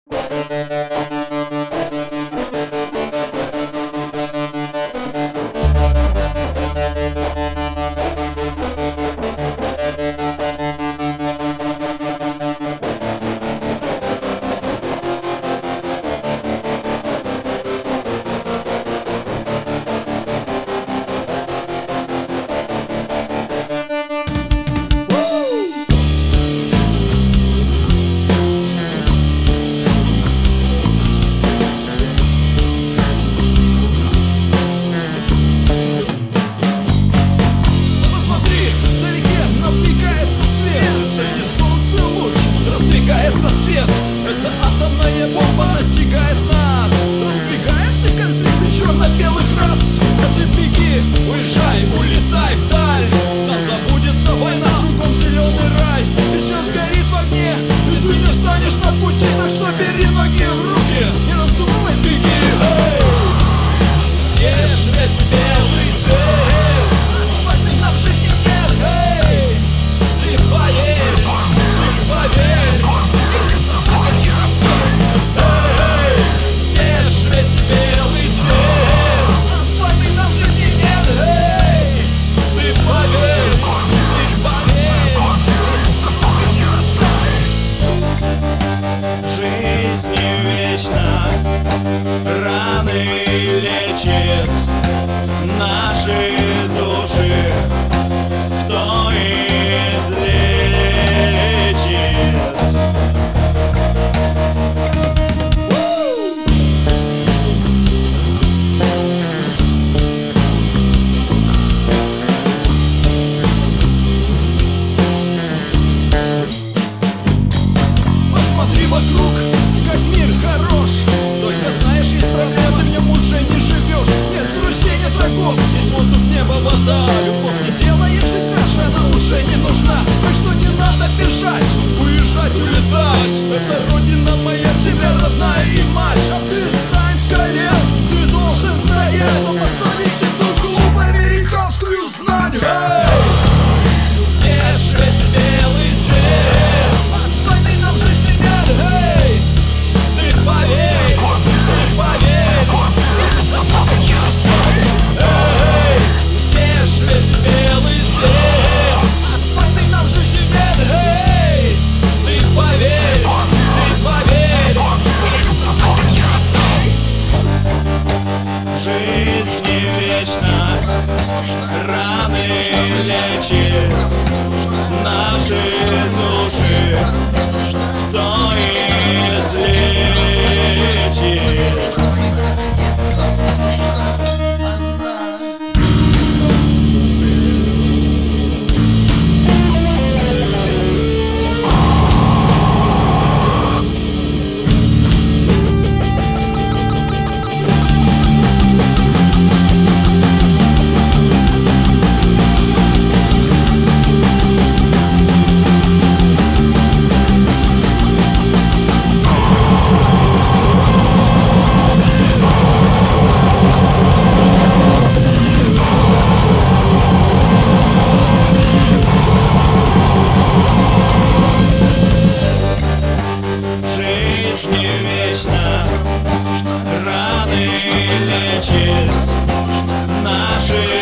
Рассвет, эта атомная бомба настигает нас, раздвигает все конфликты черно-белых рас. А ты беги, уезжай, улетай вдаль, там забудется война, кругом зеленый рай. И все сгорит в огне, и ты не станешь на пути. Так что бери ноги в руки, не раздумывай, беги. Ешь весь белый свет, войны нам в жизни нет. Ты поверь, ты поверь. Раны лечит наши души. Кто излечит? Посмотри вокруг, как мир хорош. Есть проблемы, ты в нем уже не живешь. Нет друзей, нет врагов, есть воздух, небо, вода. Любовь не делает жизнь краше, она уже не нужна. Так что не надо бежать, уезжать, улетать. Это родина моя, земля родная и мать. А ты встань с колен, ты должен стоять, чтобы остановить эту глупую американскую знань. Ешь весь белый свет, от войны нам в жизни нет. Ты поверь. Жизнь не вечна, раны лечит наши души. Кто излечит? Раны лечит наши